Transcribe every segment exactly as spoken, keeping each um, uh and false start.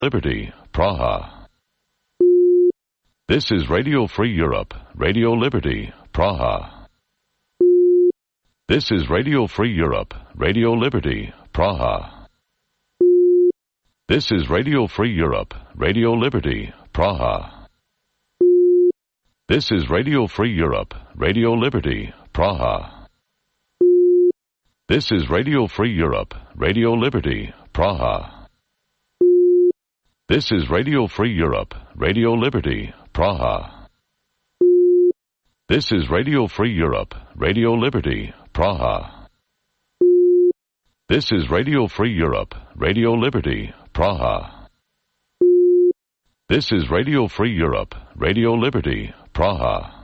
Liberty, Praha. This is Radio Free Europe, Radio Liberty, Praha. This is Radio Free Europe, Radio Liberty, Praha. This is Radio Free Europe, Radio Liberty, Praha. This is Radio Free Europe, Radio Liberty, Praha. This is Radio Free Europe, Radio Liberty, Praha. This is Radio Free Europe, Radio Liberty, Praha. This is Radio Free Europe, Radio Liberty, Praha. This is Radio Free Europe, Radio Liberty, Praha. This is Radio Free Europe, Radio Liberty, Praha.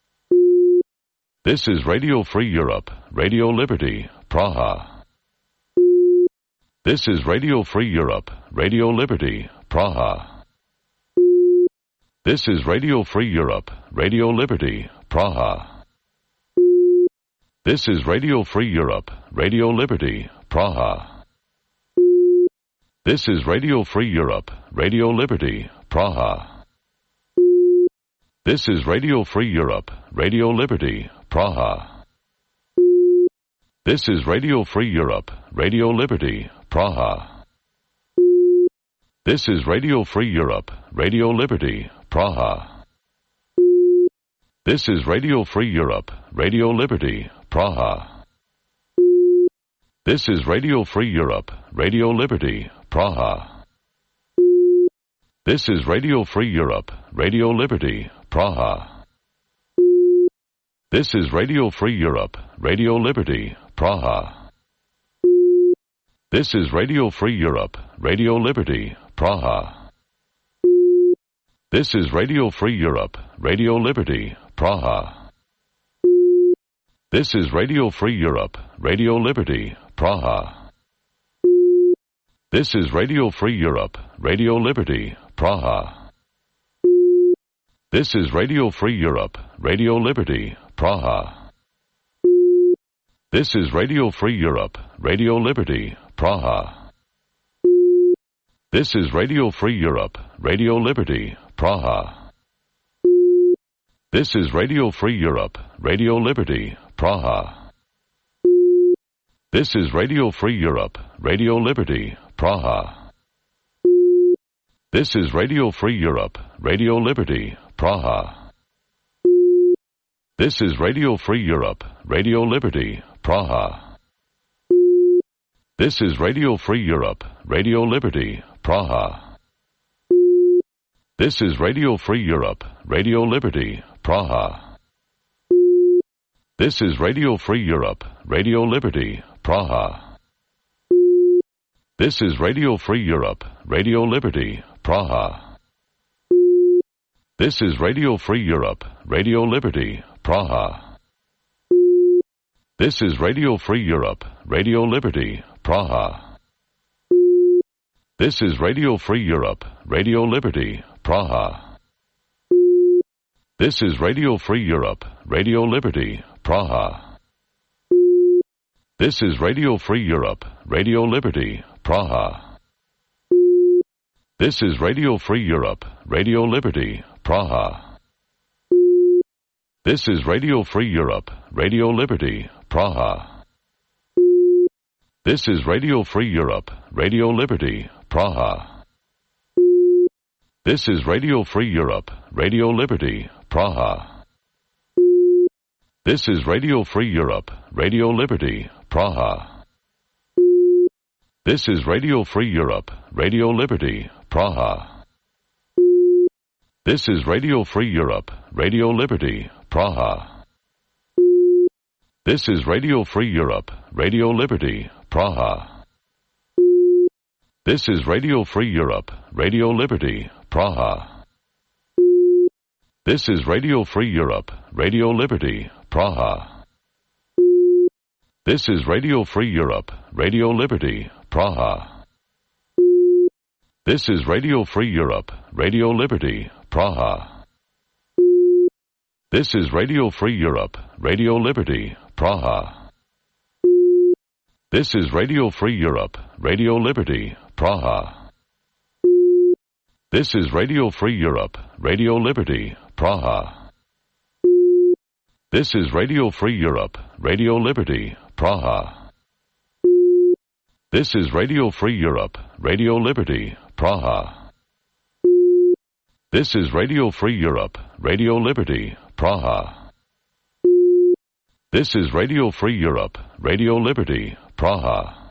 This is Radio Free Europe, Radio Liberty, Praha. This is Radio Free Europe, Radio Liberty, Praha. This is Radio Free Europe, Radio Liberty, Praha. This is Radio Free Europe, Radio Liberty, Praha. This is Radio Free Europe, Radio Liberty, Praha. This is Radio Free Europe, Radio Liberty, Praha. This is Radio Free Europe, Radio Liberty, Praha. This is Radio Free Europe, Radio Liberty, Praha. This is Radio Free Europe, Radio Liberty, Praha. This is Radio Free Europe, Radio Liberty, Praha. This is Radio Free Europe, Radio Liberty, Praha. This is Radio Free Europe, Radio Liberty, Praha. This is Radio Free Europe, Radio Liberty, Praha. This is Radio Free Europe, Radio Liberty, Praha. This is Radio Free Europe, Radio Liberty, Praha. This is Radio Free Europe, Radio Liberty, Praha. This is Radio Free Europe, Radio Liberty, Praha. This is Radio Free Europe, Radio Liberty, Praha. This is Radio Free Europe, Radio Liberty, Praha. This is Radio Free Europe, Radio Liberty, Praha. This is Radio Free Europe, Radio Liberty, Praha. This is Radio Free Europe, Radio Liberty, Praha. This is Radio Free Europe, Radio Liberty, Praha. This is Radio Free Europe, Radio Liberty, Praha. This is Radio Free Europe, Radio Liberty, Praha. This is Radio Free Europe, Radio Liberty, Praha. This is Radio Free Europe, Radio Liberty, Praha. This is Radio Free Europe, Radio Liberty, Praha. This is Radio Free Europe, Radio Liberty, Praha. This is Radio Free Europe, Radio Liberty, Praha. This is Radio Free Europe, Radio Liberty, Praha. This is Radio Free Europe, Radio Liberty, Praha. This is Radio Free Europe, Radio Liberty, Praha. This is Radio Free Europe, Radio Liberty, Praha. This is Radio Free Europe, Radio Liberty, Praha. This is Radio Free Europe, Radio Liberty, Praha. This is Radio Free Europe, Radio Liberty, Praha. This is Radio Free Europe, Radio Liberty, Praha. This is Radio Free Europe, Radio Liberty, Praha. This is Radio Free Europe, Radio Liberty, Praha. This is Radio Free Europe, Radio Liberty, Praha. This is Radio Free Europe, Radio Liberty, Praha. This is Radio Free Europe, Radio Liberty, Praha. This is Radio Free Europe, Radio Liberty, Praha. This is Radio Free Europe, Radio Liberty, Praha. This is Radio Free Europe, Radio Liberty, Praha. This is Radio Free Europe, Radio Liberty, Praha. This is Radio Free Europe, Radio Liberty, Praha. This is Radio Free Europe, Radio Liberty, Praha. This is Radio Free Europe, Radio Liberty, Praha. This is Radio Free Europe, Radio Liberty, Praha.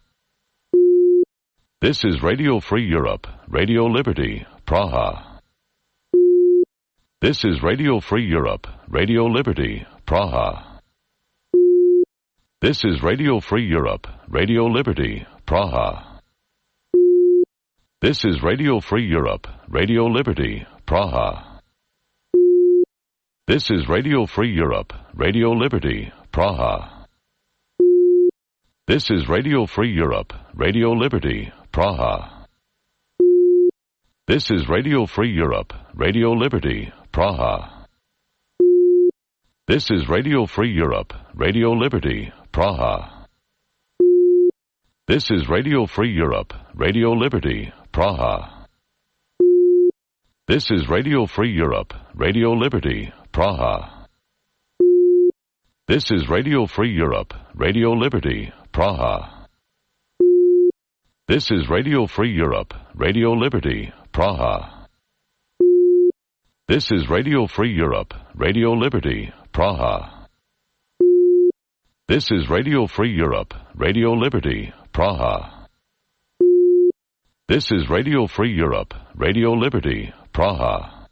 This is Radio Free Europe, Radio Liberty, Praha. This is Radio Free Europe, Radio Liberty, Praha. This is Radio Free Europe, Radio Liberty, Praha. This is Radio Free Europe, Radio Liberty, Praha. This is Radio Free Europe, Radio Liberty, Praha. This is Radio Free Europe, Radio Liberty, Praha. This is Radio Free Europe, Radio Liberty, Praha. This is Radio Free Europe, Radio Liberty, Praha. This is Radio Free Europe, Radio Liberty, Praha. This is Radio Free Europe, Radio Liberty, Praha. This is Radio Free Europe, Radio Liberty, Praha. This is Radio Free Europe, Radio Liberty, Praha. This is Radio Free Europe, Radio Liberty, Praha. This is Radio Free Europe, Radio Liberty, Praha. This is Radio Free Europe, Radio Liberty, Praha.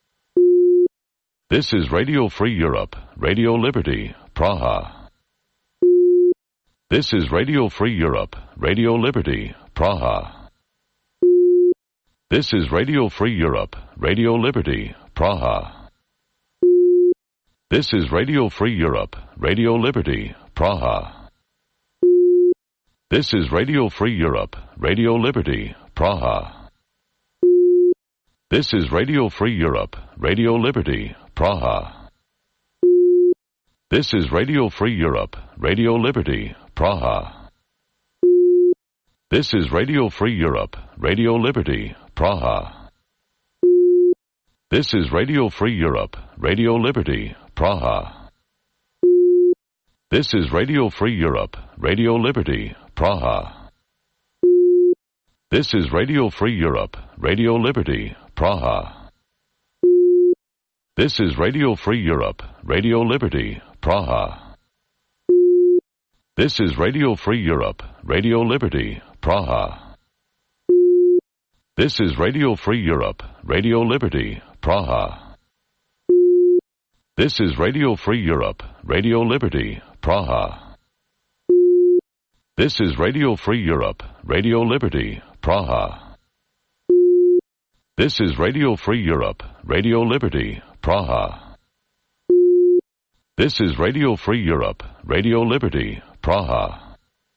This is Radio Free Europe, Radio Liberty, Praha. This is Radio Free Europe, Radio Liberty, Praha. This is Radio Free Europe, Radio Liberty, Praha. This is Radio Free Europe, Radio Liberty, Praha. This is Radio Free Europe, Radio Liberty, Praha. This is Radio Free Europe, Radio Liberty, Praha. This is Radio Free Europe, Radio Liberty, Praha. This is Radio Free Europe, Radio Liberty, Praha. This is Radio Free Europe, Radio Liberty, Praha. This is Radio Free Europe, Radio Liberty, Praha. This is Radio Free Europe, Radio Liberty, Praha. This is Radio Free Europe, Radio Liberty, Praha. This is Radio Free Europe, Radio Liberty, Praha. This is Radio Free Europe, Radio Liberty, Praha. This is Radio Free Europe, Radio Liberty, Praha. This is Radio Free Europe, Radio Liberty, Praha. This is Radio Free Europe, Radio Liberty, Praha. This is Radio Free Europe, Radio Liberty, Praha.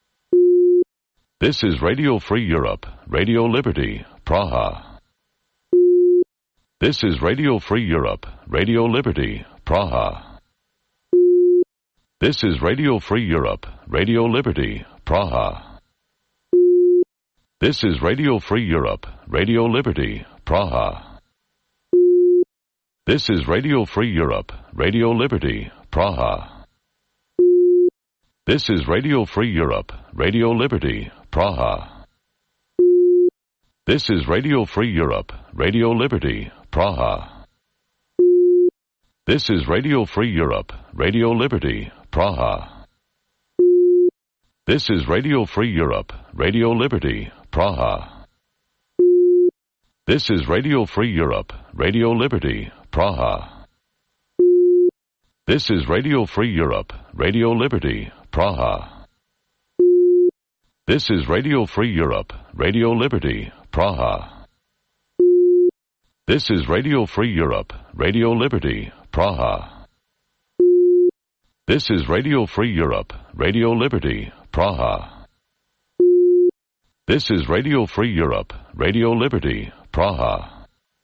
This is Radio Free Europe, Radio Liberty, Praha. This is Radio Free Europe, Radio Liberty, Praha. This is Radio Free Europe, Radio Liberty, Praha. This is Radio Free Europe, Radio Liberty, Praha. This is Radio Free Europe, Radio Liberty, Praha. This is Radio Free Europe, Radio Liberty, Praha. This is Radio Free Europe, Radio Liberty, Praha. This is Radio Free Europe, Radio Liberty, Praha. This is Radio Free Europe, Radio Liberty, Praha. This is Radio Free Europe, Radio Liberty, Praha. This is Radio Free Europe, Radio Liberty, Praha. This is Radio Free Europe, Radio Liberty, Praha. This is Radio Free Europe, Radio Liberty, Praha. This is Radio Free Europe, Radio Liberty, Praha. This is Radio Free Europe, Radio Liberty, Praha.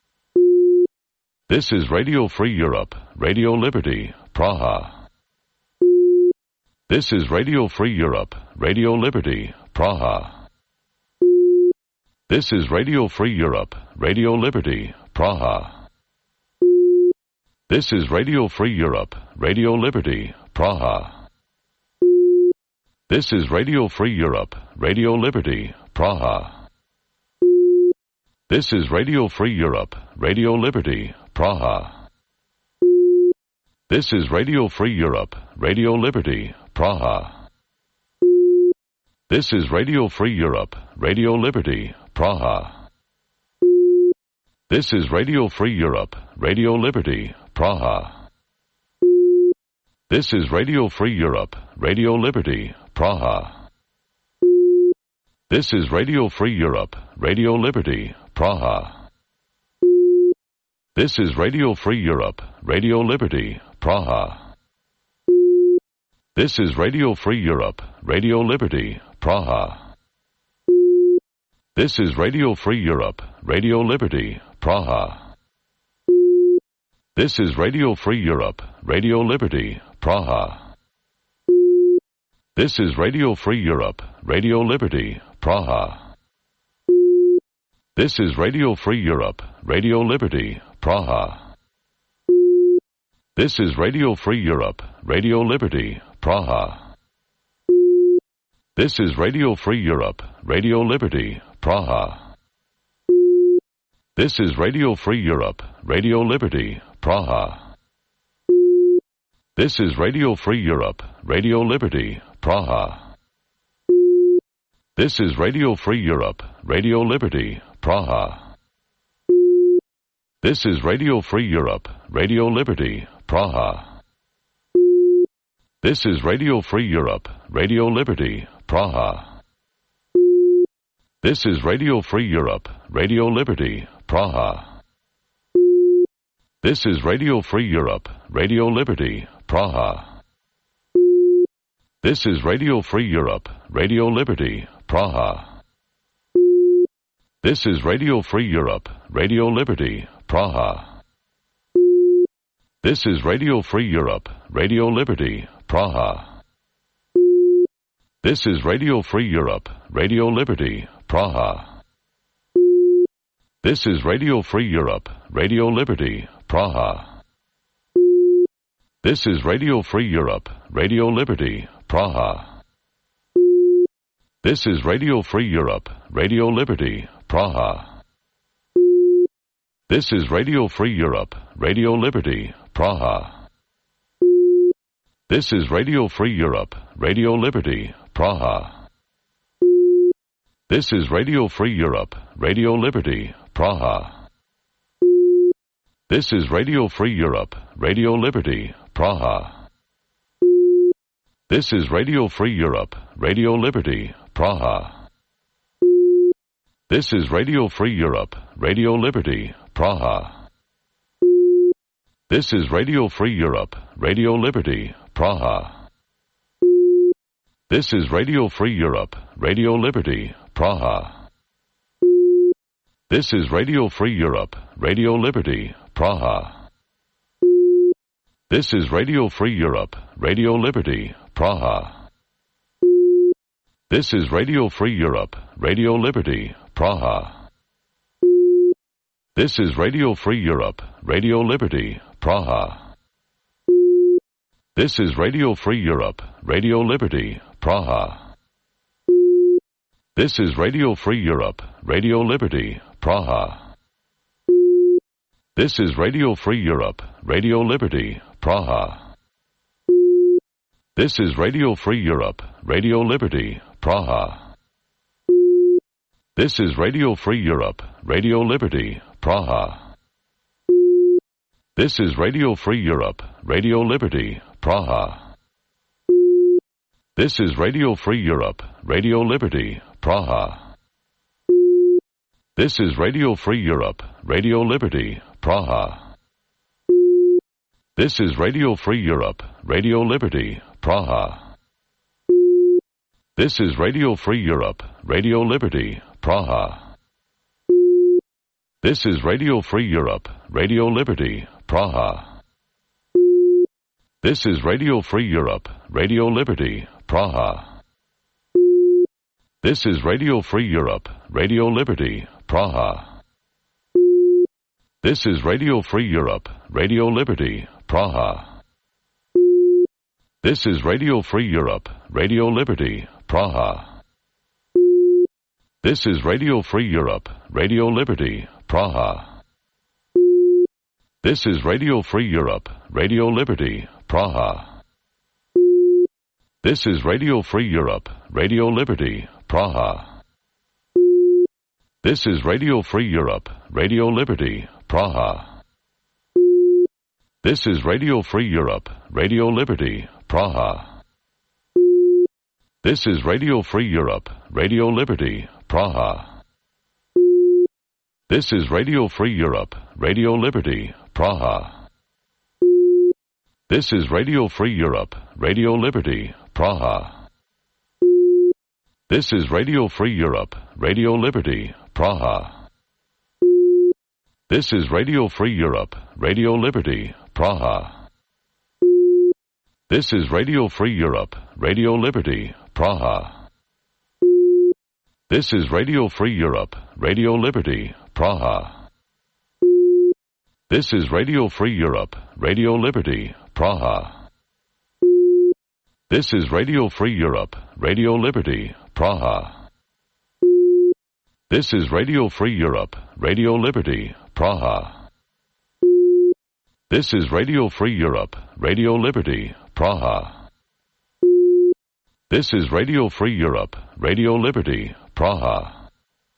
This is Radio Free Europe, Radio Liberty, Praha. This is Radio Free Europe, Radio Liberty, Praha. This is Radio Free Europe, Radio Liberty, Praha. This is Radio Free Europe, Radio Liberty, Praha. This is Radio Free Europe, Radio Liberty, Praha. This is Radio Free Europe, Radio Liberty, Praha. This is Radio Free Europe, Radio Liberty, Praha. This is Radio Free Europe, Radio Liberty, Praha. This is Radio Free Europe, Radio Liberty, Praha. This is Radio Free Europe, Radio Liberty, Praha. This is Radio Free Europe, Radio Liberty, Praha. This is Radio Free Europe, Radio Liberty, Praha. This is Radio Free Europe, Radio Liberty, Praha. This is Radio Free Europe, Radio Liberty, Praha. This is Radio Free Europe, Radio Liberty, Praha. This is Radio Free Europe, Radio Liberty, Praha. This is Radio Free Europe, Radio Liberty, Praha. This is Radio Free Europe, Radio Liberty, Praha. This is Radio Free Europe, Radio Liberty, Praha. This is Radio Free Europe, Radio Liberty, Praha. This is Radio Free Europe, Radio Liberty, Praha. This is Radio Free Europe, Radio Liberty, Praha. This is Radio Free Europe, Radio Liberty, Praha. This is Radio Free Europe, Radio Liberty, Praha. This is Radio Free Europe, Radio Liberty, Praha. This is Radio Free Europe, Radio Liberty, Praha. This is Radio Free Europe, Radio Liberty, Praha. This is Radio Free Europe, Radio Liberty, Praha. This is Radio Free Europe, Radio Liberty, Praha. This is Radio Free Europe, Radio Liberty, Praha. This is Radio Free Europe, Radio Liberty, Praha. This is Radio Free Europe, Radio Liberty, Praha. This is Radio Free Europe, Radio Liberty, Praha. This is Radio Free Europe, Radio Liberty, Praha. This is Radio Free Europe, Radio Liberty, Praha. This is Radio Free Europe, Radio Liberty, Praha. This is Radio Free Europe, Radio Liberty, Praha. This is Radio Free Europe, Radio Liberty, Praha. This is Radio Free Europe, Radio Liberty, Praha. This is Radio Free Europe, Radio Liberty, Praha. This is Radio Free Europe, Radio Liberty, Praha. This is Radio Free Europe, Radio Liberty, Praha. This is Radio Free Europe, Radio Liberty, Praha. This is Radio Free Europe, Radio Liberty, Praha. This is Radio Free Europe, Radio Liberty, Praha. This is Radio Free Europe, Radio Liberty, Praha. This is Radio Free Europe, Radio Liberty, Praha. This is Radio Free Europe, Radio Liberty, Praha. This is Radio Free Europe, Radio Liberty, Praha. This is Radio Free Europe, Radio Liberty, Praha. This is Radio Free Europe, Radio Liberty, Praha. This is Radio Free Europe, Radio Liberty, Praha. This is Radio Free Europe, Radio Liberty, Praha. This is Radio Free Europe, Radio Liberty, Praha. This is Radio Free Europe, Radio Liberty, Praha. This is Radio Free Europe, Radio Liberty, Praha. This is Radio Free Europe, Radio Liberty, Praha. This is Radio Free Europe, Radio Liberty, Praha. This is Radio Free Europe, Radio Liberty, Praha. This is Radio Free Europe, Radio Liberty, Praha. This is Radio Free Europe, Radio Liberty, Praha. This is Radio Free Europe, Radio Liberty, Praha. This is Radio Free Europe, Radio Liberty, Praha. This is Radio Free Europe, Radio Liberty, Praha. This is Radio Free Europe, Radio Liberty, Praha. This is Radio Free Europe, Radio Liberty, Praha. This is Radio Free Europe, Radio Liberty, Praha. This is Radio Free Europe, Radio Liberty, Praha. This is Radio Free Europe, Radio Liberty, Praha. This is Radio Free Europe, Radio Liberty, Praha. This is Radio Free Europe, Radio Liberty, Praha. This is Radio Free Europe, Radio Liberty, Praha. This is Radio Free Europe, Radio Liberty, Praha. This is Radio Free Europe, Radio Liberty, Praha. This is Radio Free Europe, Radio Liberty, Praha. This is Radio Free Europe, Radio Liberty, Praha. This is Radio Free Europe, Radio Liberty, Praha.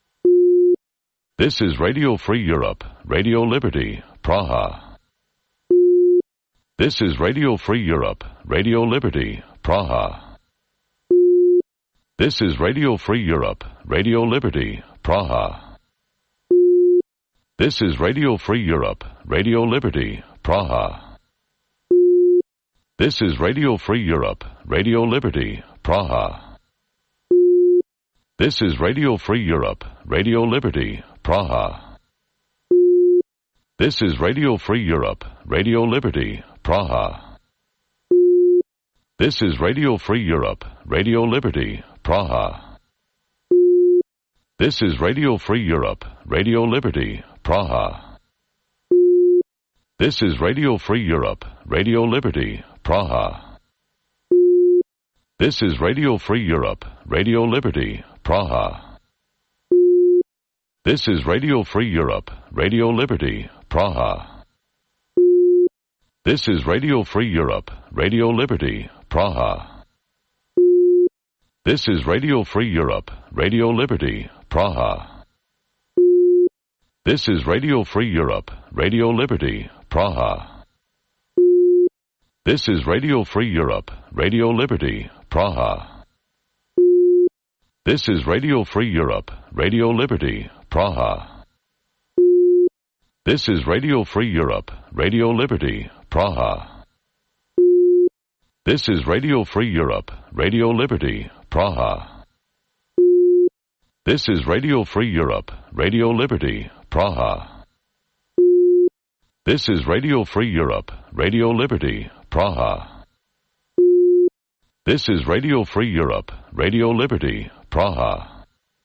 This is Radio Free Europe, Radio Liberty, Praha. This is Radio Free Europe, Radio Liberty, Praha. This is Radio Free Europe, Radio Liberty, Praha. This is Radio Free Europe, Radio Liberty, Praha. This is Radio Free Europe, Radio Liberty, Praha. This is Radio Free Europe, Radio Liberty, Praha. This is Radio Free Europe, Radio Liberty, Praha. This is Radio Free Europe, Radio Liberty, Praha. This is Radio Free Europe, Radio Liberty, Praha. This is Radio Free Europe, Radio Liberty, Praha. This is Radio Free Europe, Radio Liberty, Praha. This is Radio Free Europe, Radio Liberty, Praha. This is Radio Free Europe, Radio Liberty, Praha. This is Radio Free Europe, Radio Liberty, Praha. This is Radio Free Europe, Radio Liberty, Praha. This is Radio Free Europe, Radio Liberty, Praha. This is Radio Free Europe, Radio Liberty, Praha. This is Radio Free Europe, Radio Liberty, Praha. This is Radio Free Europe, Radio Liberty, Praha. This is Radio Free Europe, Radio Liberty, Praha. This is Radio Free Europe, Radio Liberty, Praha. This is Radio Free Europe, Radio Liberty, Praha.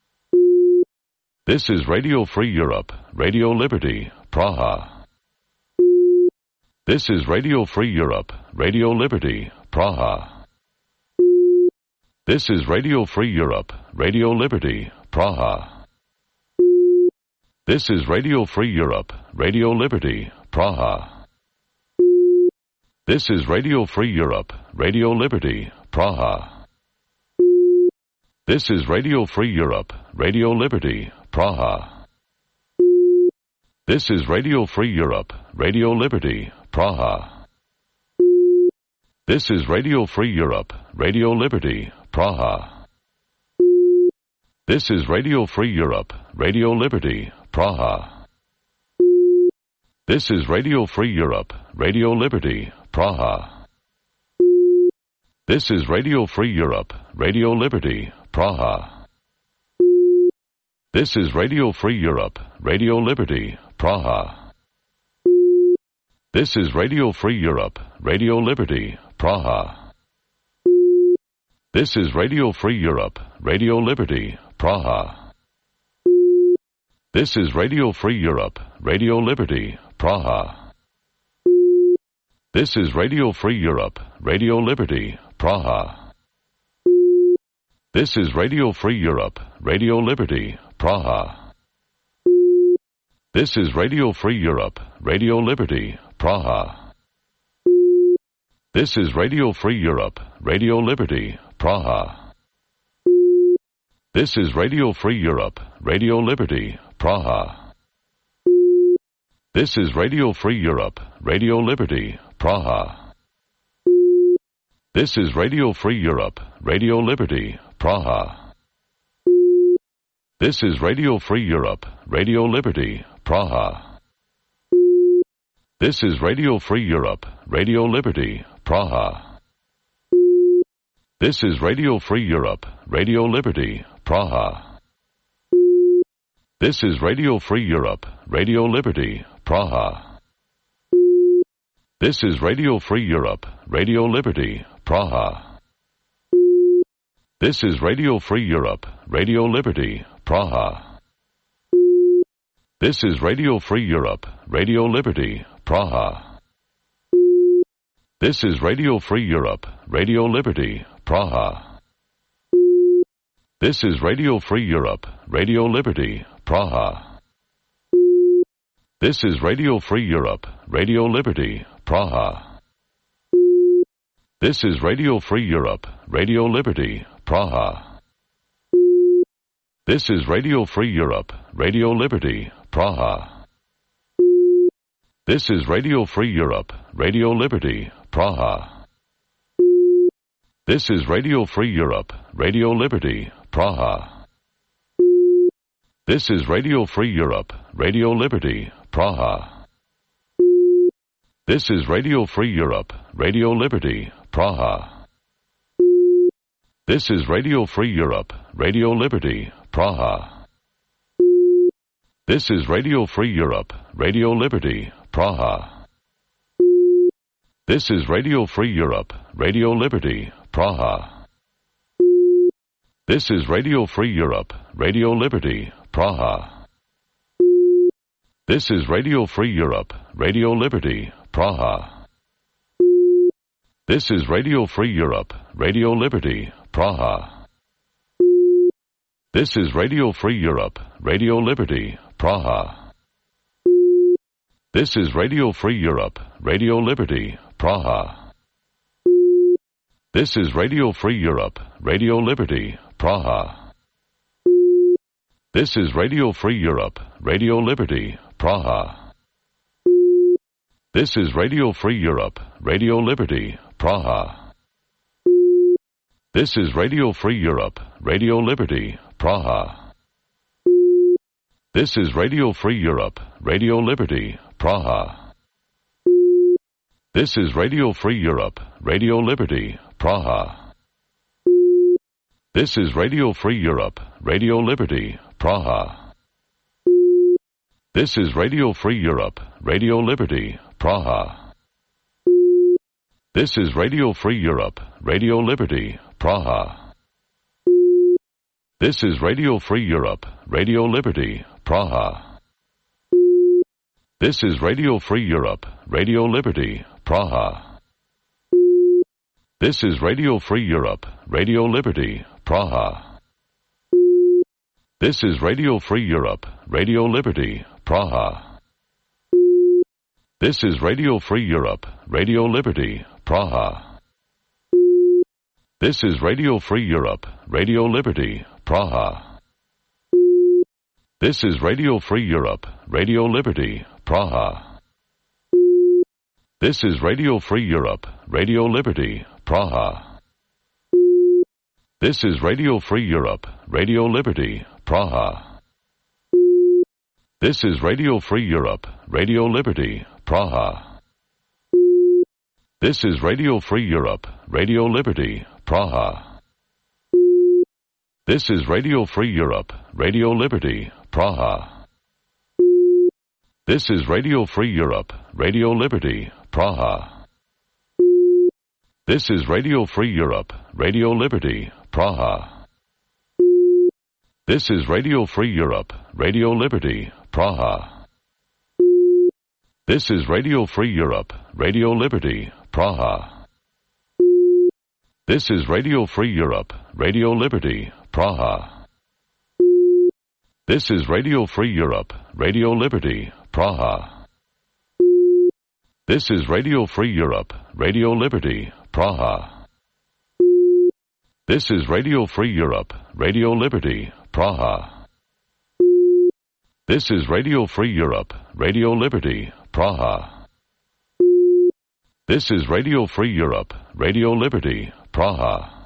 This is Radio Free Europe, Radio Liberty, Praha. This is Radio Free Europe, Radio Liberty, Praha. This is Radio Free Europe, Radio Liberty, Praha. This is Radio Free Europe, Radio Liberty, Praha. This is Radio Free Europe, Radio Liberty, Praha. This is Radio Free Europe, Radio Liberty, Praha. This is Radio Free Europe, Radio Liberty, Praha. This is Radio Free Europe, Radio Liberty, Praha. This is Radio Free Europe, Radio Liberty, Praha. This is Radio Free Europe, Radio Liberty, Praha. This is Radio Free Europe, Radio Liberty, Praha. This is Radio Free Europe, Radio Liberty, Praha. This is Radio Free Europe, Radio Liberty, Praha. This is Radio Free Europe, Radio Liberty, Praha. This is Radio Free Europe, Radio Liberty, Praha. This is Radio Free Europe, Radio Liberty, Praha. This is Radio Free Europe, Radio Liberty, Praha. This is Radio Free Europe, Radio Liberty, Praha. This is Radio Free Europe, Radio Liberty, Praha. This is Radio Free Europe, Radio Liberty, Praha. This is Radio Free Europe, Radio Liberty, Praha. This is Radio Free Europe, Radio Liberty, Praha. This is Radio Free Europe, Radio Liberty, Praha. This is Radio Free Europe, Radio Liberty, Praha. This is Radio Free Europe, Radio Liberty, Praha. This is Radio Free Europe, Radio Liberty, Praha. This is Radio Free Europe, Radio Liberty, Praha. This is Radio Free Europe, Radio Liberty, Praha. This is Radio Free Europe, Radio Liberty, Praha. This is Radio Free Europe, Radio Liberty, Praha. This is Radio Free Europe, Radio Liberty, Praha. This is Radio Free Europe, Radio Liberty, Praha. This is Radio Free Europe, Radio Liberty, Praha. This is Radio Free Europe, Radio Liberty, Praha. This is Radio Free Europe, Radio Liberty, Praha. This is Radio Free Europe, Radio Liberty, Praha. This is Radio Free Europe, Radio Liberty, Praha. This is Radio Free Europe, Radio Liberty, Praha. This is Radio Free Europe, Radio Liberty, Praha. This is Radio Free Europe, Radio Liberty, Praha. This is Radio Free Europe, Radio Liberty, Praha. This is Radio Free Europe, Radio Liberty, Praha. This is Radio Free Europe, Radio Liberty, Praha. This is Radio Free Europe, Radio Liberty, Praha. This is Radio Free Europe, Radio Liberty, Praha. This is Radio Free Europe, Radio Liberty, Praha. This is Radio Free Europe, Radio Liberty, Praha. This is Radio Free Europe, Radio Liberty, Praha. This is Radio Free Europe, Radio Liberty, Praha. This is Radio Free Europe, Radio Liberty, Praha. This is Radio Free Europe, Radio Liberty, Praha. This is Radio Free Europe, Radio Liberty, Praha. This is Radio Free Europe, Radio Liberty, Praha. This is Radio Free Europe, Radio Liberty, Praha. This is Radio Free Europe, Radio Liberty, Praha. This is Radio Free Europe, Radio Liberty, Praha. This is Radio Free Europe, Radio Liberty, Praha. This is Radio Free Europe, Radio Liberty, Praha. This is Radio Free Europe, Radio Liberty, Praha. This is Radio Free Europe, Radio Liberty, Praha. This is Radio Free Europe, Radio Liberty, Praha. This is Radio Free Europe, Radio Liberty, Praha. This is Radio Free Europe, Radio Liberty, Praha. This is Radio Free Europe, Radio Liberty, Praha. This is Radio Free Europe, Radio Liberty, Praha. This is Radio Free Europe, Radio Liberty, Praha. This is Radio Free Europe, Radio Liberty, Praha. This is Radio Free Europe, Radio Liberty, Praha. This is Radio Free Europe, Radio Liberty, Praha. This is Radio Free Europe, Radio Liberty, Praha. This is Radio Free Europe, Radio Liberty, Praha. This is Radio Free Europe, Radio Liberty, Praha. This is Radio Free Europe, Radio Liberty, Praha. This is Radio Free Europe, Radio Liberty, Praha. This is Radio Free Europe, Radio Liberty, Praha. This is Radio Free Europe, Radio Liberty, Praha. This is Radio Free Europe, Radio Liberty, Praha.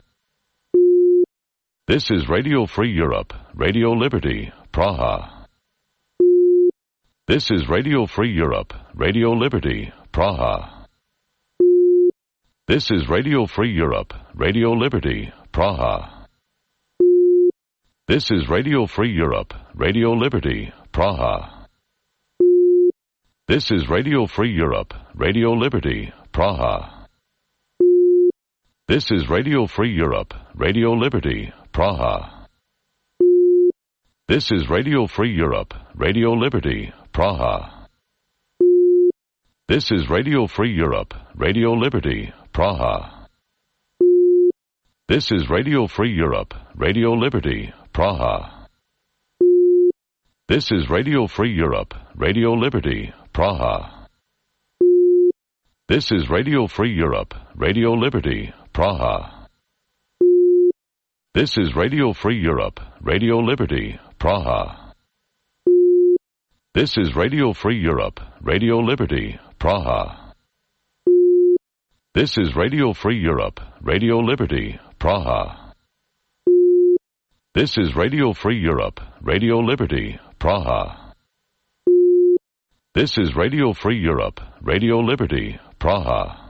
This is Radio Free Europe, Radio Liberty, Praha. This is Radio Free Europe, Radio Liberty, Praha. This is Radio Free Europe, Radio Liberty, Praha. This is Radio Free Europe, Radio Liberty, Praha. This is Radio Free Europe, Radio Liberty, Praha. This is Radio Free Europe, Radio Liberty, Praha. This is Radio Free Europe, Radio Liberty, Praha. This is Radio Free Europe, Radio Liberty, Praha. This is Radio Free Europe, Radio Liberty, Praha. This is Radio Free Europe, Radio Liberty, Praha. This is Radio Free Europe, Radio Liberty, Praha. This is Radio Free Europe, Radio Liberty, Praha. This is Radio Free Europe, Radio Liberty, Praha. This is Radio Free Europe, Radio Liberty, Praha. This is Radio Free Europe, Radio Liberty, Praha. This is Radio Free Europe, Radio Liberty, Praha.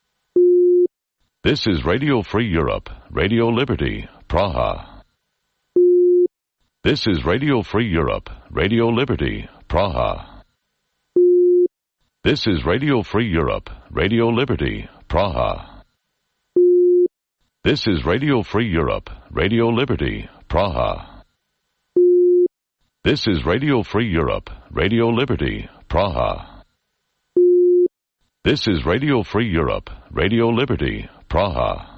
This is Radio Free Europe, Radio Liberty, Praha. This is Radio Free Europe, Radio Liberty, Praha. This is Radio Free Europe, Radio Liberty, Praha. This is Radio Free Europe, Radio Liberty, Praha. This is Radio Free Europe, Radio Liberty, Praha. This is Radio Free Europe, Radio Liberty, Praha.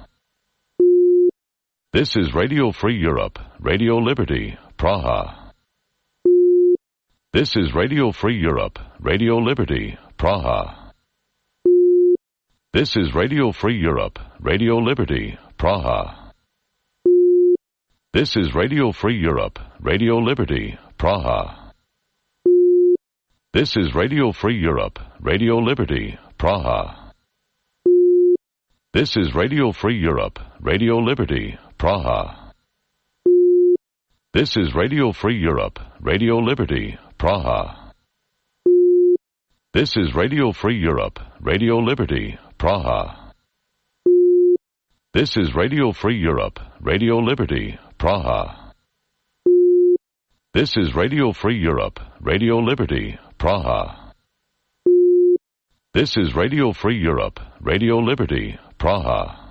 This is Radio Free Europe, Radio Liberty, Praha. This is Radio Free Europe, Radio Liberty, Praha. This is Radio Free Europe, Radio Liberty, Praha. This is Radio Free Europe, Radio Liberty, Praha. This is Radio Free Europe, Radio Liberty, Praha. This is Radio Free Europe, Radio Liberty, Praha. This is Radio Free Europe, Radio Liberty, Praha. This is Radio Free Europe, Radio Liberty, Praha. This is Radio Free Europe, Radio Liberty, Praha. This is Radio Free Europe, Radio Liberty, Praha. This is Radio Free Europe, Radio Liberty, Praha.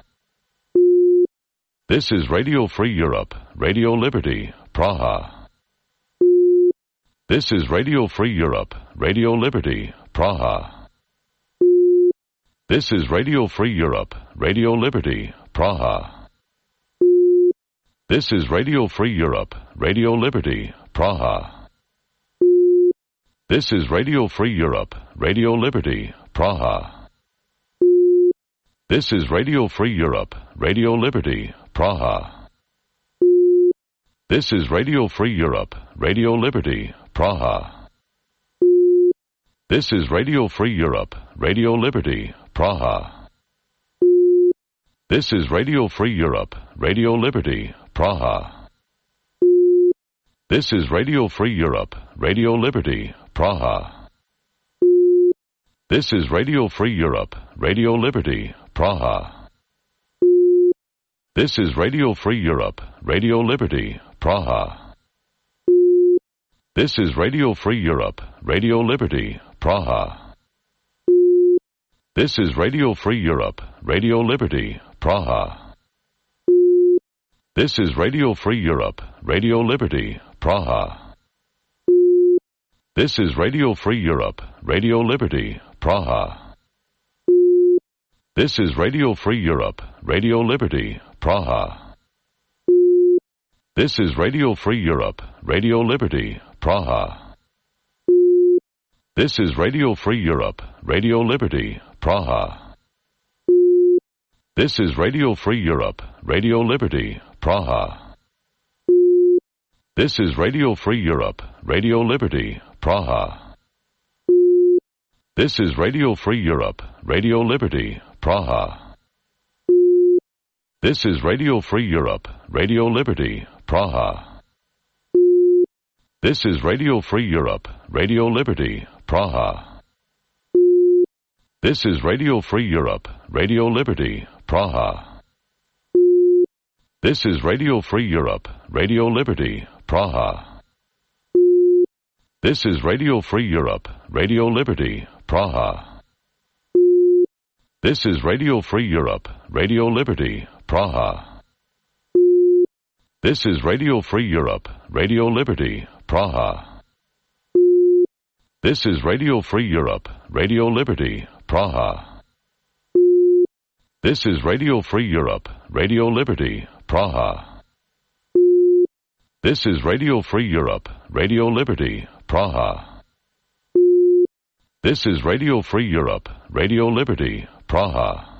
This is Radio Free Europe, Radio Liberty, Praha. This is Radio Free Europe, Radio Liberty, Praha. This is Radio Free Europe, Radio Liberty, Praha. This is Radio Free Europe, Radio Liberty, Praha. This is Radio Free Europe, Radio Liberty, Praha. This is Radio Free Europe, Radio Liberty, Praha. This is Radio Free Europe, Radio Liberty, Praha. This is Radio Free Europe, Radio Liberty, Praha. This is Radio Free Europe, Radio Liberty, Praha. This is Radio Free Europe, Radio Liberty, Praha. This is Radio Free Europe, Radio Liberty, Praha. This is Radio Free Europe, Radio Liberty, Praha. This is Radio Free Europe, Radio Liberty, Praha. This is Radio Free Europe, Radio Liberty, Praha. This is Radio Free Europe, Radio Liberty, Praha. This is Radio Free Europe, Radio Liberty, Praha. This is Radio Free Europe, Radio Liberty, Praha. This is Radio Free Europe, Radio Liberty, Praha. This is Radio Free Europe, Radio Liberty, Praha. This is Radio Free Europe, Radio Liberty, Praha. This is Radio Free Europe, Radio Liberty, Praha. This is Radio Free Europe, Radio Liberty, Praha. This is Radio Free Europe, Radio Liberty, Praha. This is Radio Free Europe, Radio Liberty, Praha. This is Radio Free Europe, Radio Liberty, Praha. This is Radio Free Europe, Radio Liberty, Praha. This is Radio Free Europe, Radio Liberty, Praha. This is Radio Free Europe, Radio Liberty, Praha. This is Radio Free Europe, Radio Liberty, Praha. This is Radio Free Europe, Radio Liberty, Praha. This is Radio Free Europe, Radio Liberty, Praha. This is Radio Free Europe, Radio Liberty, Praha. This is Radio Free Europe, Radio Liberty, Praha.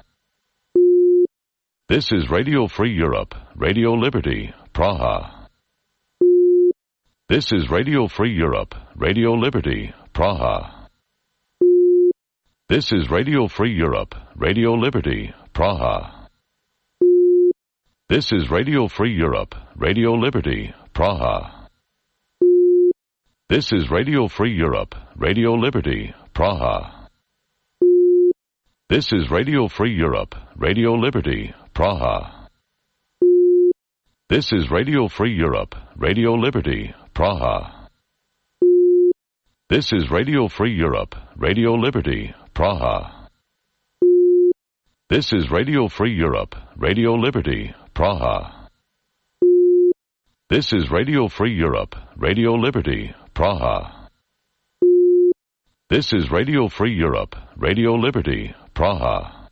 This is Radio Free Europe, Radio Liberty, Praha. This is Radio Free Europe, Radio Liberty, Praha. This is Radio Free Europe, Radio Liberty, Praha. This is Radio Free Europe, Radio Liberty, Praha. This is Radio Free Europe, Radio Liberty, Praha. This is Radio Free Europe, Radio Liberty, Praha. This is Radio Free Europe, Radio Liberty, Praha. This is Radio Free Europe, Radio Liberty, Praha. This is Radio Free Europe, Radio Liberty, Praha. This is Radio Free Europe, Radio Liberty, Praha. This is Radio Free Europe, Radio Liberty, Praha.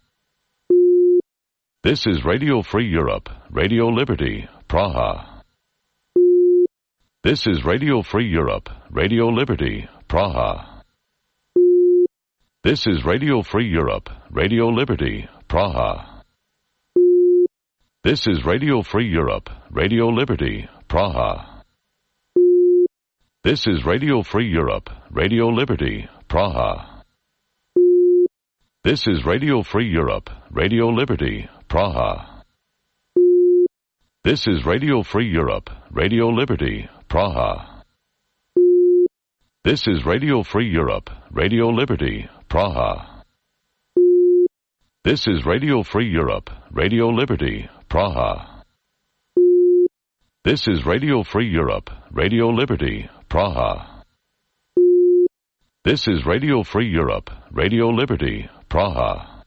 This is Radio Free Europe, Radio Liberty, Praha. This is Radio Free Europe, Radio Liberty, Praha. This is Radio Free Europe, Radio Liberty, Praha. This is Radio Free Europe, Radio Liberty, Praha. This is Radio Free Europe, Radio Liberty, Praha. This is Radio Free Europe, Radio Liberty, Praha. This is Radio Free Europe, Radio Liberty, Praha. This is Radio Free Europe, Radio Liberty, Praha. This is Radio Free Europe, Radio Liberty, Praha. This is Radio Free Europe, Radio Liberty, Praha. This is Radio Free Europe, Radio Liberty, Praha.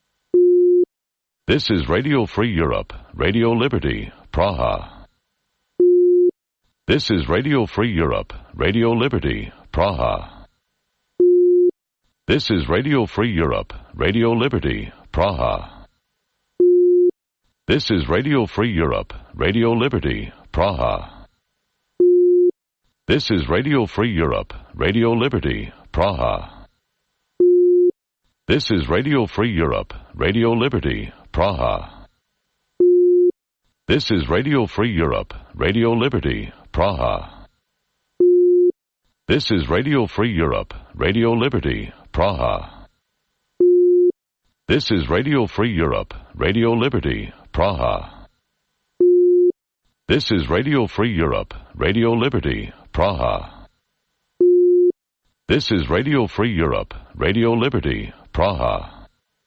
This is Radio Free Europe, Radio Liberty, Praha. This is Radio Free Europe, Radio Liberty, Praha. This is Radio Free Europe, Radio Liberty, Praha. This is Radio Free Europe, Radio Liberty, Praha. This is Radio Free Europe, Radio Liberty, Praha. This is Radio Free Europe, Radio Liberty, Praha. This is Radio Free Europe, Radio Liberty, Praha. This is Radio Free Europe, Radio Liberty, Praha. This is Radio Free Europe, Radio Liberty, Praha. This is Radio Free Europe, Radio Liberty, Praha. This is Radio Free Europe, Radio Liberty, Praha.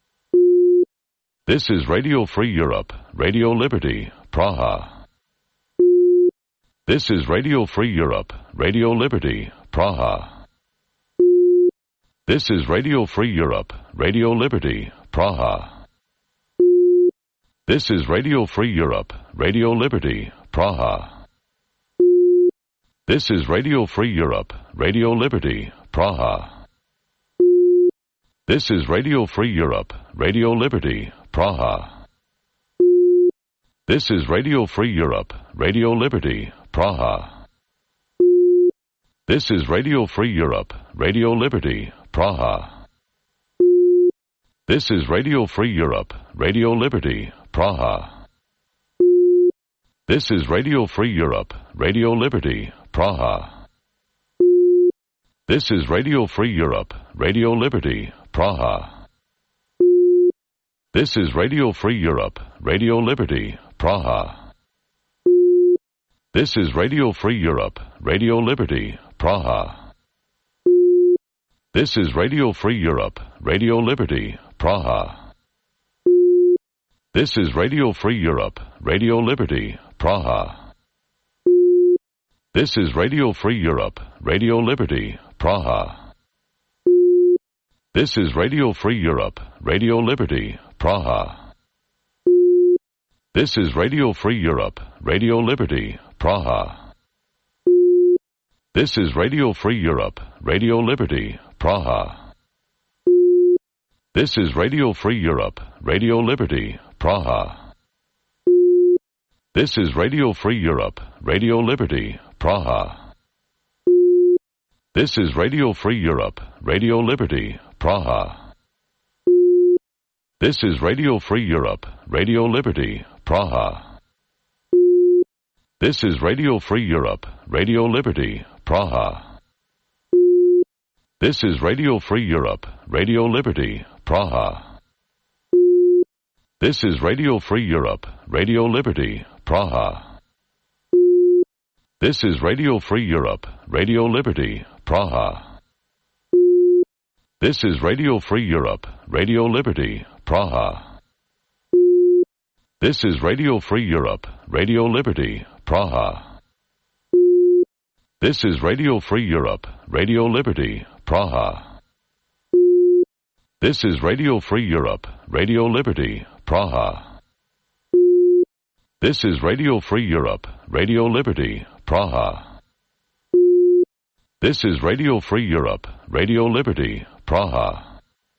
This is Radio Free Europe, Radio Liberty, Praha. This is Radio Free Europe, Radio Liberty, Praha. This is Radio Free Europe, Radio Liberty, Praha. This is Radio Free Europe, Radio Liberty, Praha. This is Radio Free Europe, Radio Liberty, Praha. This is Radio Free Europe, Radio Liberty, Praha. This is Radio Free Europe, Radio Liberty, Praha. This is Radio Free Europe, Radio Liberty, Praha. This is Radio Free Europe, Radio Liberty, Praha. This is Radio Free Europe, Radio Liberty, Praha. This is Radio Free Europe, Radio Liberty, Praha. This is Radio Free Europe, Radio Liberty, Praha. This is Radio Free Europe, Radio Liberty, Praha. This is Radio Free Europe, Radio Liberty, Praha. This is Radio Free Europe, Radio Liberty, Praha. This is Radio Free Europe, Radio Liberty, Praha. This is Radio Free Europe, Radio Liberty, Praha. This is Radio Free Europe, Radio Liberty, Praha. This is Radio Free Europe, Radio Liberty, Praha. This is Radio Free Europe, Radio Liberty, Praha. This is Radio Free Europe, Radio Liberty, Praha. This is Radio Free Europe, Radio Liberty, Praha. This is Radio Free Europe, Radio Liberty, Praha. This is Radio Free Europe, Radio Liberty, Praha. This is Radio Free Europe, Radio Liberty, Praha. This is Radio Free Europe, Radio Liberty, Praha. This is Radio Free Europe, Radio Liberty, Praha. This is Radio Free Europe, Radio Liberty, Praha. This is Radio Free Europe, Radio Liberty, Praha. This is Radio Free Europe, Radio Liberty, Praha. This is Radio Free Europe, Radio Liberty, Praha. This is Radio Free Europe, Radio Liberty, Praha. This is Radio Free Europe, Radio Liberty, Praha.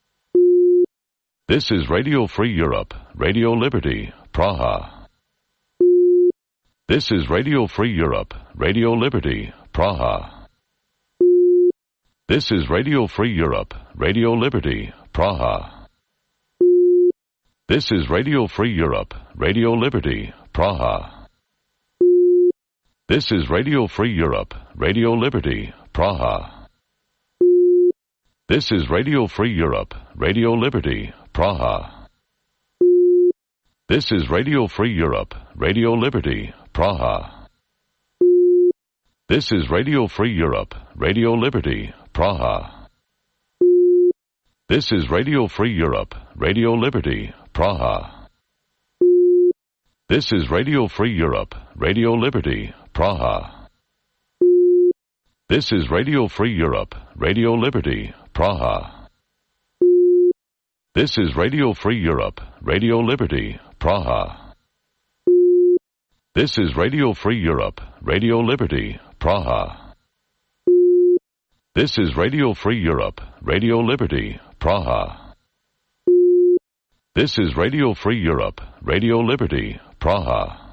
This is Radio Free Europe, Radio Liberty, Praha. This is Radio Free Europe, Radio Liberty, Praha. This is Radio Free Europe, Radio Liberty, Praha. This is Radio Free Europe, Radio Liberty, Praha. This is Radio Free Europe, Radio Liberty, Praha. This is Radio Free Europe, Radio Liberty, Praha. This is Radio Free Europe, Radio Liberty, Praha. This is Radio Free Europe, Radio Liberty, Praha. This is Radio Free Europe, Radio Liberty, Praha. This is Radio Free Europe, Radio Liberty, Praha. This is Radio Free Europe, Radio Liberty, Praha. This is Radio Free Europe, Radio Liberty, Praha. This is Radio Free Europe, Radio Liberty, Praha. This is Radio Free Europe, Radio Liberty, Praha. This is Radio Free Europe, Radio Liberty, Praha.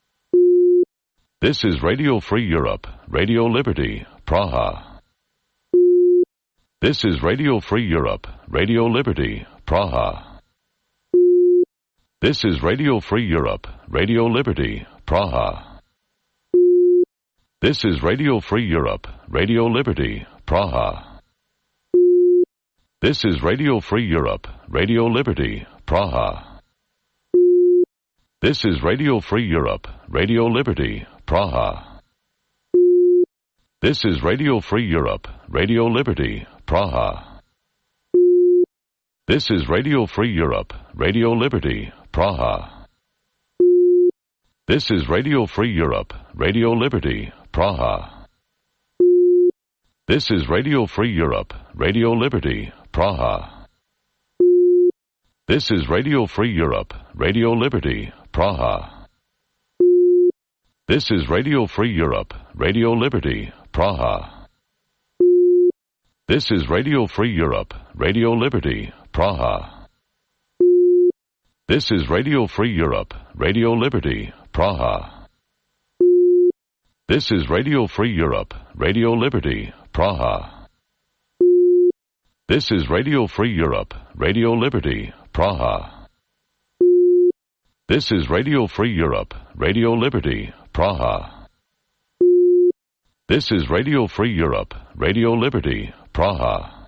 This is Radio Free Europe, Radio Liberty, Praha. This is Radio Free Europe, Radio Liberty, Praha. This is Radio Free Europe, Radio Liberty, Praha. This is Radio Free Europe, Radio Liberty, Praha. This is Radio Free Europe, Radio Liberty, Praha. This is Radio Free Europe, Radio Liberty, Praha. This is Radio Free Europe, Radio Liberty, Praha. This is Radio Free Europe, Radio Liberty, Praha. This is Radio Free Europe, Radio Liberty, Praha. This is Radio Free Europe, Radio Liberty, Praha. This is Radio Free Europe, Radio Liberty, Praha. This is Radio Free Europe, Radio Liberty, Praha. This is Radio Free Europe, Radio Liberty, Praha. This is Radio Free Europe, Radio Liberty, Praha. This is Radio Free Europe, Radio Liberty, Praha. This is Radio Free Europe, Radio Liberty, Praha. This is Radio Free Europe, Radio Liberty, Praha. This is Radio Free Europe, Radio Liberty, Praha.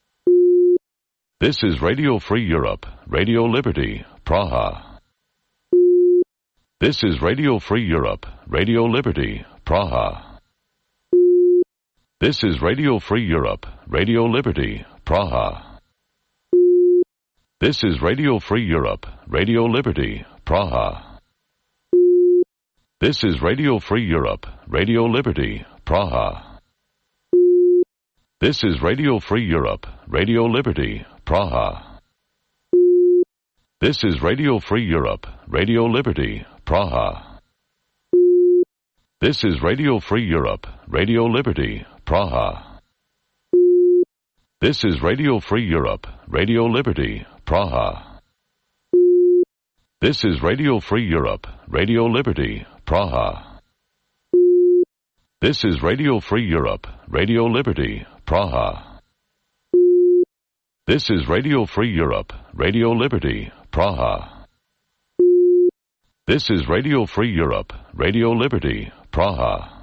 This is Radio Free Europe, Radio Liberty, Praha. This is Radio Free Europe, Radio Liberty, Praha. This is Radio Free Europe, Radio Liberty, Praha. This is Radio Free Europe, Radio Liberty, Praha. This is Radio Free Europe, Radio Liberty, Praha. This is Radio Free Europe, Radio Liberty, Praha. This is Radio Free Europe, Radio Liberty, Praha. This is Radio Free Europe, Radio Liberty, Praha. This is Radio Free Europe, Radio Liberty, Praha. This is Radio Free Europe, Radio Liberty, Praha. This is Radio Free Europe, Radio Liberty, Praha. This is Radio Free Europe, Radio Liberty, Praha. This is Radio Free Europe, Radio Liberty, Praha.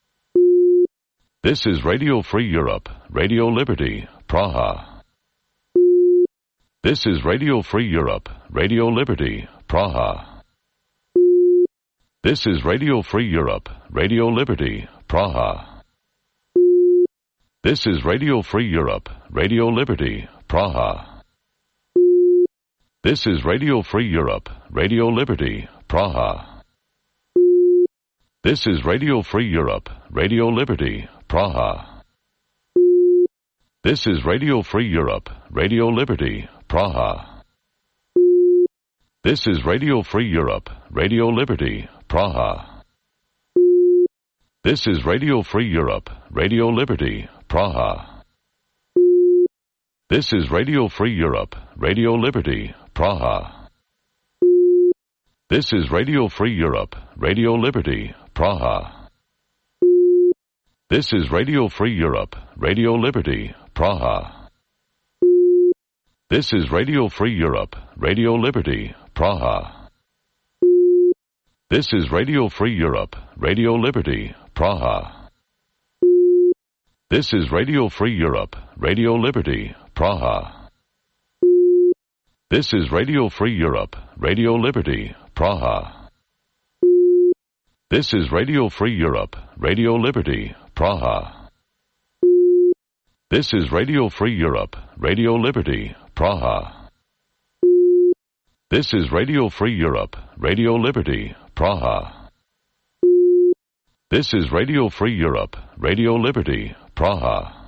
This is Radio Free Europe, Radio Liberty, Praha. This is Radio Free Europe, Radio Liberty, Praha. This is Radio Free Europe, Radio Liberty, Praha. This is Radio Free Europe, Radio Liberty, Praha. This is Radio Free Europe, Radio Liberty, Praha. This is Radio Free Europe, Radio Liberty, Praha. This is Radio Free Europe, Radio Liberty, Praha. This is Radio Free Europe, Radio Liberty, Praha. This is Radio Free Europe, Radio Liberty, Praha. This is Radio Free Europe, Radio Liberty, Praha. This is Radio Free Europe, Radio Liberty, Praha. This is Radio Free Europe, Radio Liberty, Praha. This is Radio Free Europe, Radio Liberty, Praha. This is Radio Free Europe, Radio Liberty, Praha. This is Radio Free Europe, Radio Liberty, Praha. This is Radio Free Europe, Radio Liberty, Praha. This is Radio Free Europe, Radio Liberty, Praha. This is Radio Free Europe, Radio Liberty, Praha. This is Radio Free Europe, Radio Liberty, Praha. This is Radio Free Europe, Radio Liberty, Praha.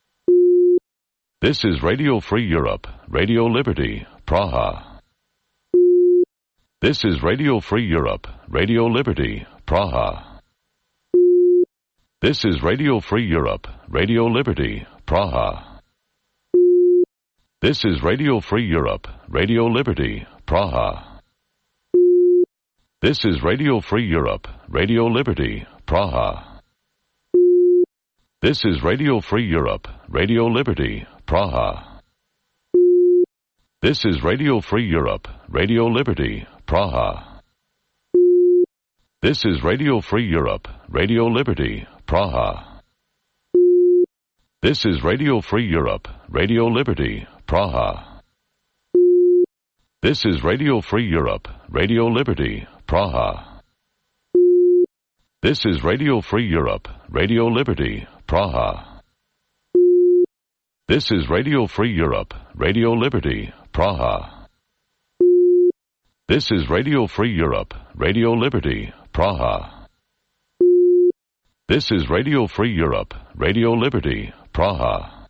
This is Radio Free Europe, Radio Liberty, Praha. This is Radio Free Europe, Radio Liberty, Praha. This is Radio Free Europe, Radio Liberty, Praha. This is Radio Free Europe, Radio Liberty, Praha. This is Radio Free Europe, Radio Liberty, Praha. This is Radio Free Europe, Radio Liberty, Praha. This is Radio Free Europe, Radio Liberty, Praha. This is Radio Free Europe, Radio Liberty, Praha. This is Radio Free Europe, Radio Liberty, Praha. This is Radio Free Europe, Radio Liberty, Praha. This is Radio Free Europe, Radio Liberty, Praha. This is Radio Free Europe, Radio Liberty, Praha. This is Radio Free Europe, Radio Liberty, Praha. This is Radio Free Europe, Radio Liberty, Praha.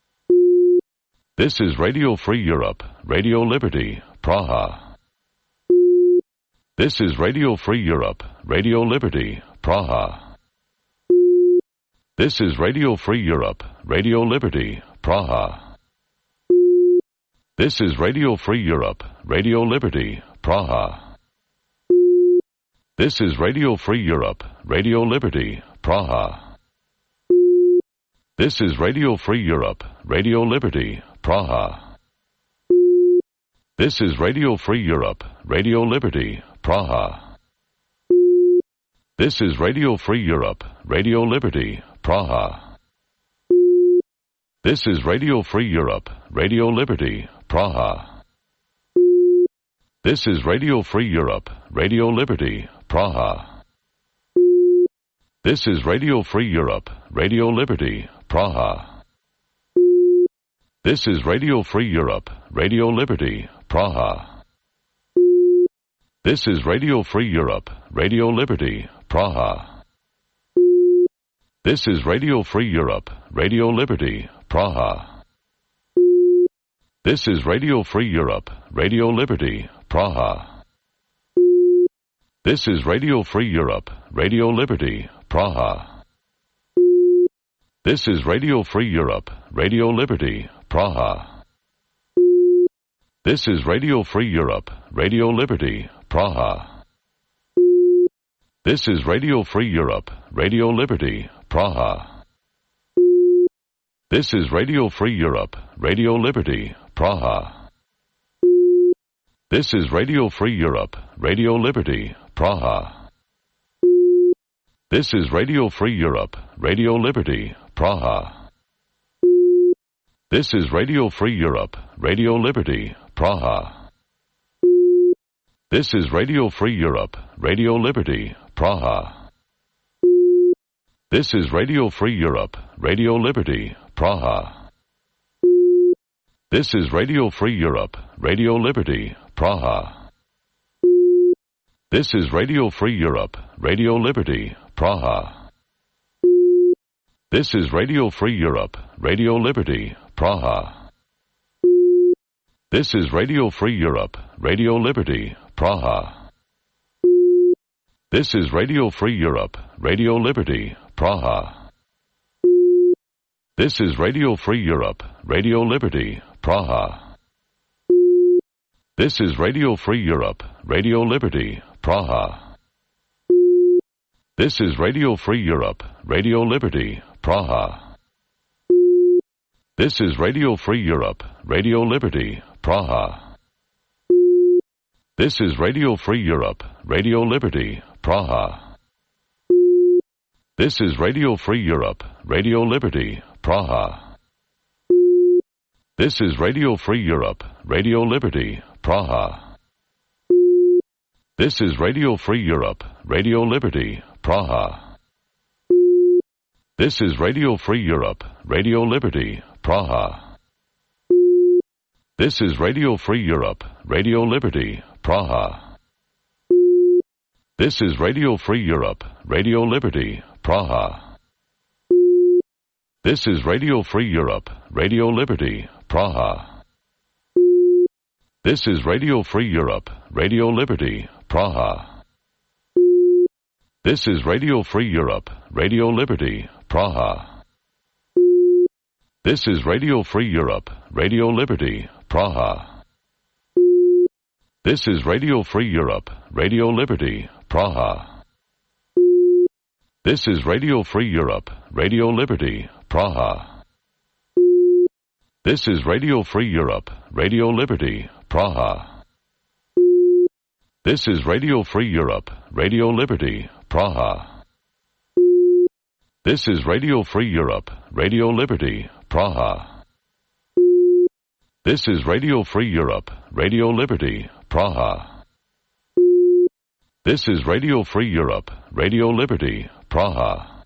This is Radio Free Europe, Radio Liberty, Praha. This is Radio Free Europe, Radio Liberty, Praha. This is Radio Free Europe, Radio Liberty, Praha. This is Radio Free Europe, Radio Liberty, Praha. This is Radio Free Europe, Radio Liberty, Praha. This is Radio Free Europe, Radio Liberty, Praha. This is Radio Free Europe, Radio Liberty, Praha. This is Radio Free Europe, Radio Liberty, Praha. This is Radio Free Europe, Radio Liberty, Praha. This is Radio Free Europe, Radio Liberty, Praha. This is Radio Free Europe, Radio Liberty, Praha. This is Radio Free Europe, Radio Liberty, Praha. This is Radio Free Europe, Radio Liberty, Praha. This is Radio Free Europe, Radio Liberty, Praha. This is Radio Free Europe, Radio Liberty, Praha. This is Radio Free Europe, Radio Liberty, Praha. This is Radio Free Europe, Radio Liberty, Praha. This is Radio Free Europe, Radio Liberty, Praha. This is Radio Free Europe, Radio Liberty, Praha. This is Radio Free Europe, Radio Liberty, Praha. This is Radio Free Europe, Radio Liberty, Praha. This is Radio Free Europe, Radio Liberty, Praha. This is Radio Free Europe, Radio Liberty, Praha. This is Radio Free Europe, Radio Liberty, Praha. This is Radio Free Europe, Radio Liberty, Praha. This is Radio Free Europe, Radio Liberty, Praha. This is Radio Free Europe, Radio Liberty, Praha. This is Radio Free Europe, Radio Liberty, Praha. This is Radio Free Europe, Radio Liberty, Praha. This is Radio Free Europe, Radio Liberty, Praha. This is Radio Free Europe, Radio Liberty, Praha. This is Radio Free Europe, Radio Liberty, Praha. This is Radio Free Europe, Radio Liberty, Praha. This is Radio Free Europe, Radio Liberty, Praha. This is Radio Free Europe, Radio Liberty, Praha. This is Radio Free Europe, Radio Liberty, Praha. This is Radio Free Europe, Radio Liberty, Praha. This is Radio Free Europe, Radio Liberty, Praha. This is Radio Free Europe, Radio Liberty, Praha. This is Radio Free Europe, Radio Liberty, Praha. This is Radio Free Europe, Radio Liberty, Praha. This is Radio Free Europe, Radio Liberty, Praha. This is Radio Free Europe, Radio Liberty, Praha. This is Radio Free Europe, Radio Liberty, Praha. This is Radio Free Europe, Radio Liberty, Praha. This is Radio Free Europe, Radio Liberty, Praha. This is Radio Free Europe, Radio Liberty, Praha. This is Radio Free Europe, Radio Liberty, Praha. This is Radio Free Europe, Radio Liberty, Praha. This is Radio Free Europe, Radio Liberty, Praha. This is Radio Free Europe, Radio Liberty, Praha. This is Radio Free Europe, Radio Liberty, Praha.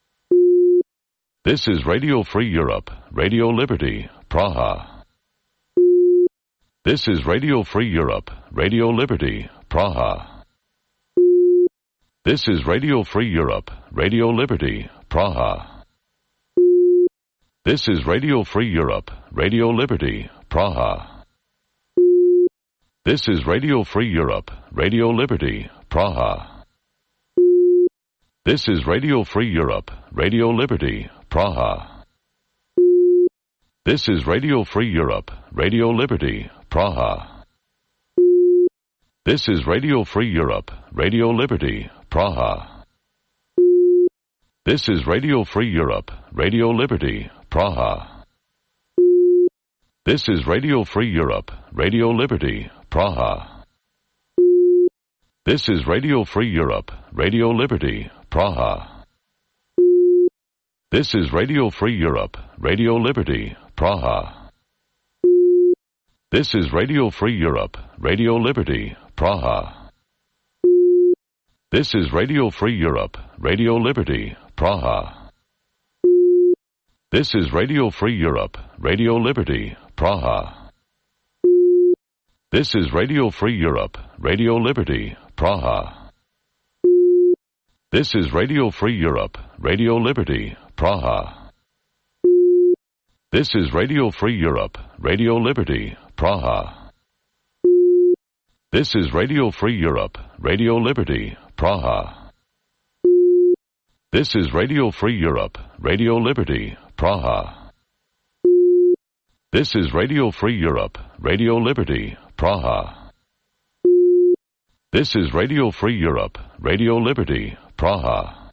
This is Radio Free Europe, Radio Liberty, Praha. This is Radio Free Europe, Radio Liberty, Praha. This is Radio Free Europe, Radio Liberty, Praha. This is Radio Free Europe, Radio Liberty, Praha. This is Radio Free Europe, Radio Liberty, Praha. This is Radio Free Europe, Radio Liberty, Praha. This is Radio Free Europe, Radio Liberty, Praha. This is Radio Free Europe, Radio Liberty, Praha. This is Radio Free Europe, Radio Liberty, Praha. This is Radio Free Europe, Radio Liberty, Praha. This is Radio Free Europe, Radio Liberty, Praha. This is Radio Free Europe, Radio Liberty, Praha. This is Radio Free Europe, Radio Liberty, Praha. This is Radio Free Europe, Radio Liberty, Praha. This is Radio Free Europe, Radio Liberty, Praha. This is Radio Free Europe, Radio Liberty, Praha. This is Radio Free Europe, Radio Liberty, Praha. This is Radio Free Europe, Radio Liberty, Praha. This is Radio Free Europe, Radio Liberty, Praha. This is Radio Free Europe, Radio Liberty, Praha. This is Radio Free Europe, Radio Liberty, Praha. This is Radio Free Europe, Radio Liberty, Praha.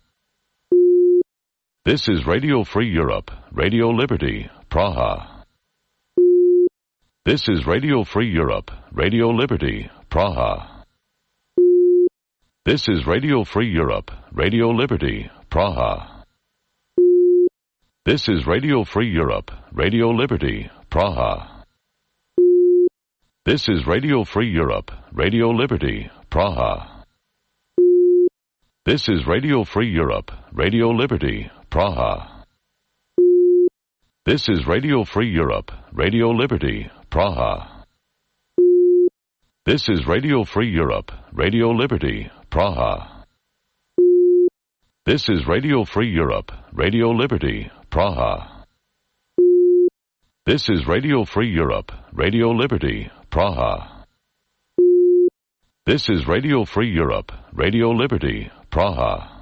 This is Radio Free Europe, Radio Liberty, Praha. This is Radio Free Europe, Radio Liberty, Praha. This is Radio Free Europe, Radio Liberty, Praha. This is Radio Free Europe, Radio Liberty, Praha. This is Radio Free Europe, Radio Liberty, Praha. This is Radio Free Europe, Radio Liberty, Praha. This is Radio Free Europe, Radio Liberty, Praha. This is Radio Free Europe, Radio Liberty, Praha. This is Radio Free Europe, Radio Liberty, Praha. This is Radio Free Europe, Radio Liberty, Praha. This is Radio Free Europe, Radio Liberty, Praha.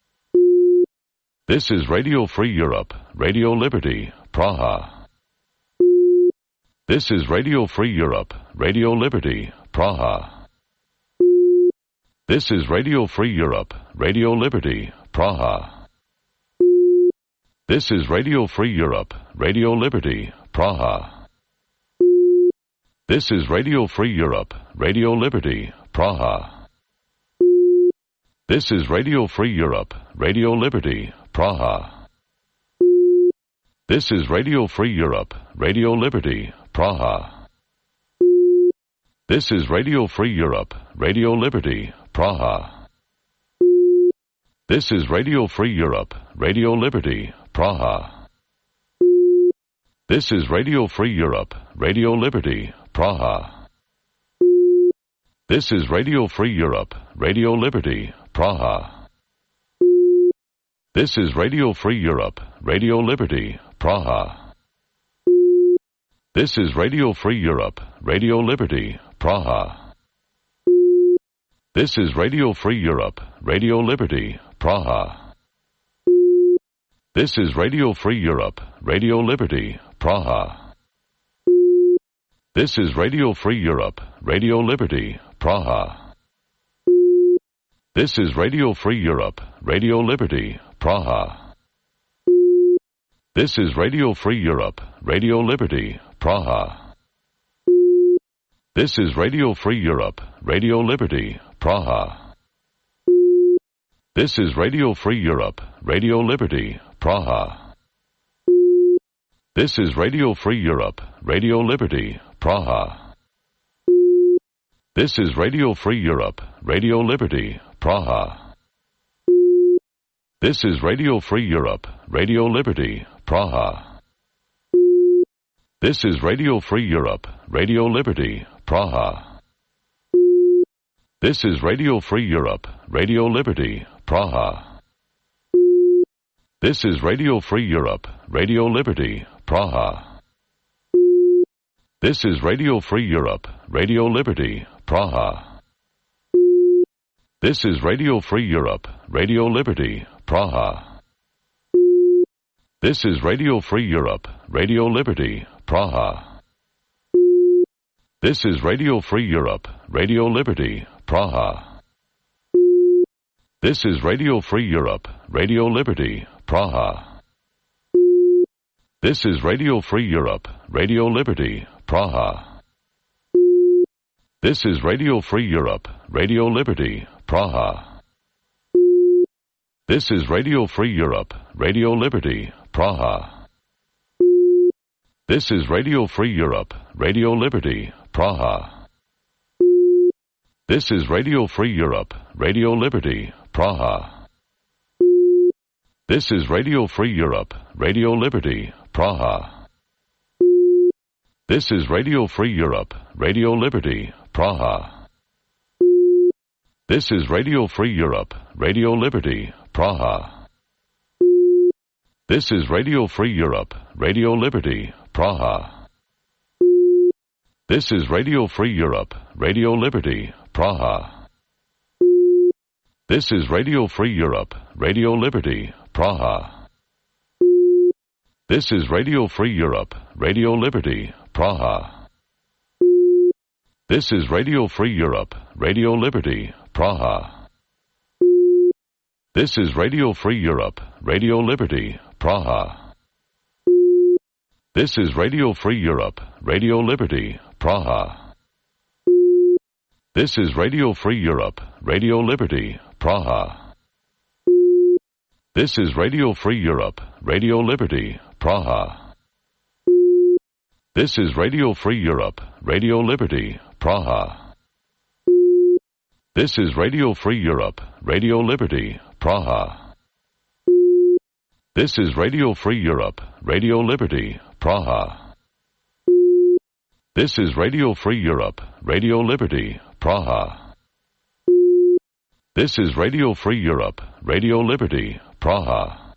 This is Radio Free Europe, Radio Liberty, Praha. This is Radio Free Europe, Radio Liberty, Praha. This is Radio Free Europe, Radio Liberty, Praha. This is Radio Free Europe, Radio Liberty, Praha. This is Radio Free Europe, Radio Liberty, Praha. This is Radio Free Europe, Radio Liberty, Praha. This is Radio Free Europe, Radio Liberty, Praha. This is Radio Free Europe, Radio Liberty, Praha. This is Radio Free Europe, Radio Liberty, Praha. This is Radio Free Europe, Radio Liberty, Praha. This is Radio Free Europe, Radio Liberty, Praha. This is Radio Free Europe, Radio Liberty, Praha. This is Radio Free Europe, Radio Liberty, Praha. This is Radio Free Europe, Radio Liberty, Praha. This is Radio Free Europe, Radio Liberty, Praha. This is Radio Free Europe, Radio Liberty, Praha. This is Radio Free Europe, Radio Liberty, Praha. This is Radio Free Europe, Radio Liberty, Praha. This is Radio Free Europe, Radio Liberty, Praha. This is Radio Free Europe, Radio Liberty, Praha. This is Radio Free Europe, Radio Liberty, Praha. This is Radio Free Europe, Radio Liberty, Praha. This is Radio Free Europe, Radio Liberty, Praha. This is Radio Free Europe, Radio Liberty, Praha. This is Radio Free Europe, Radio Liberty, Praha. This is Radio Free Europe, Radio Liberty, Praha. This is Radio Free Europe, Radio Liberty, Praha. This is Radio Free Europe, Radio Liberty, Praha. This is Radio Free Europe, Radio Liberty, Praha. This is Radio Free Europe, Radio Liberty, Praha. This is Radio Free Europe, Radio Liberty, Praha. This is Radio Free Europe, Radio Liberty, Praha. This is Radio Free Europe, Radio Liberty, Praha. This is Radio Free Europe, Radio Liberty, Praha. This is Radio Free Europe, Radio Liberty, Praha. This is Radio Free Europe, Radio Liberty, Praha. This is Radio Free Europe, Radio Liberty, Praha. This is Radio Free Europe, Radio Liberty, Praha. This is Radio Free Europe, Radio Liberty, Praha. This is Radio Free Europe, Radio Liberty, Praha. This is Radio Free Europe, Radio Liberty, Praha. This is Radio Free Europe, Radio Liberty, Praha. This is Radio Free Europe, Radio Liberty, Praha. This is Radio Free Europe, Radio Liberty, Praha. This is Radio Free Europe, Radio Liberty, Praha. This is Radio Free Europe, Radio Liberty, Praha. This is Radio Free Europe, Radio Liberty, Praha. This is Radio Free Europe, Radio Liberty, Praha. This is Radio Free Europe, Radio Liberty, Praha. This is Radio Free Europe, Radio Liberty, Praha. This is Radio Free Europe, Radio Liberty, Praha. This is Radio Free Europe, Radio Liberty, Praha. This is Radio Free Europe, Radio Liberty, Praha.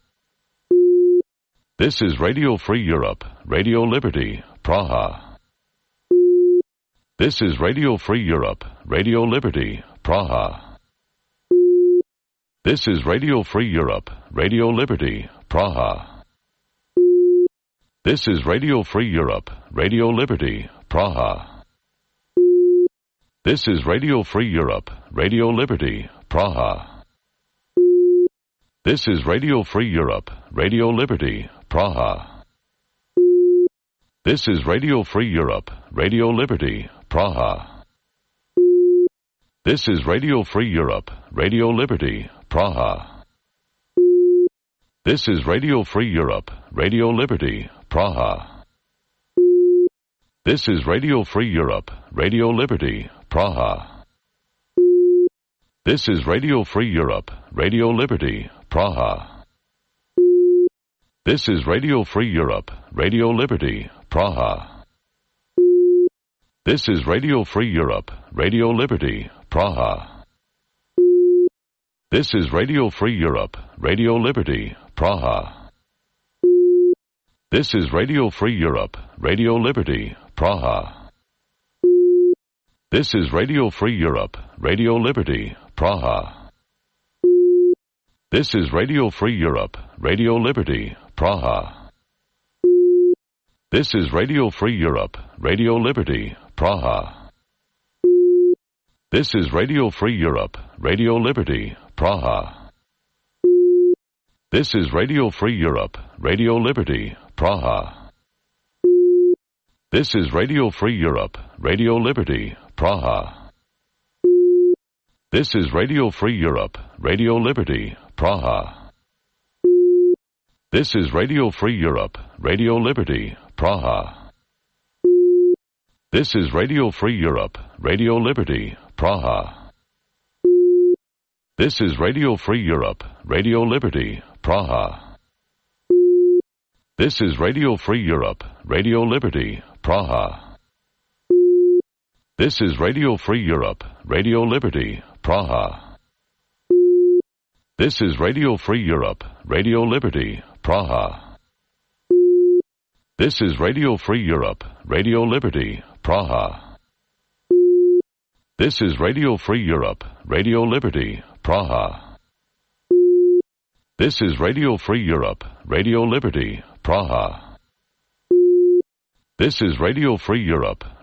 This is Radio Free Europe, Radio Liberty, Praha. This is Radio Free Europe, Radio Liberty, Praha. This is Radio Free Europe, Radio Liberty, Praha. This is Radio Free Europe, Radio Liberty, Praha. This is Radio Free Europe, Radio Liberty, Praha. This is Radio Free Europe, Radio Liberty, Praha. This is Radio Free Europe, Radio Liberty, Praha. This is Radio Free Europe, Radio Liberty, Praha. This is Radio Free Europe, Radio Liberty, Praha. This is Radio Free Europe, Radio Liberty, Praha. This is Radio Free Europe, Radio Liberty, Praha. This is Radio Free Europe, Radio Liberty, Praha. This is Radio Free Europe, Radio Liberty, Praha. This is Radio Free Europe, Radio Liberty, Praha. This is Radio Free Europe, Radio Liberty, Praha. This is Radio Free Europe, Radio Liberty, Praha. This is Radio Free Europe, Radio Liberty, Praha. This is Radio Free Europe, Radio Liberty, Praha. This is Radio Free Europe, Radio Liberty, Praha. This is Radio Free Europe, Radio Liberty, Praha. This is Radio Free Europe, Radio Liberty, Praha. This is Radio Free Europe, Radio Liberty, Praha. This is Radio Free Europe, Radio Liberty, Praha. This is Radio Free Europe, Radio Liberty, Praha. This is Radio Free Europe, Radio Liberty, Praha. This is Radio Free Europe, Radio Liberty, Praha. This is Radio Free Europe, Radio Liberty, Praha. This is Radio Free Europe, Radio Liberty, Praha. This is Radio Free Europe, Radio Liberty, Praha. This is Radio Free Europe, Radio Liberty, Praha. This is Radio Free Europe, Radio Liberty, Praha. This is Radio Free Europe,